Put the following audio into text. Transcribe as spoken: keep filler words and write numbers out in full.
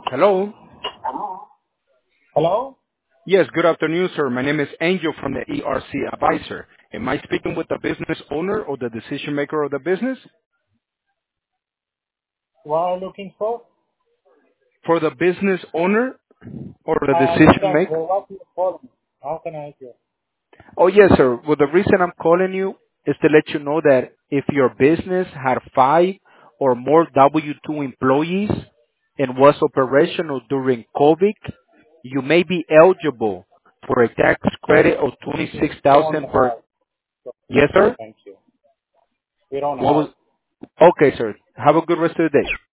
Hello. Hello? Yes, good afternoon, sir. My name is Angel from the E R C Advisor. Am I speaking with the business owner or the decision maker of the business? What are you looking for? For the business owner or the I decision understand. maker? Well, what you calling? How can I help you? Oh, yes, sir. Well, the reason I'm calling you is to let you know that if your business had five or more W two employees and was operational during COVID, you may be eligible for a tax credit of We don't twenty-six thousand dollars per. have. Yes, sir. Thank you. We don't What have. was? Okay, sir. Have a good rest of the day.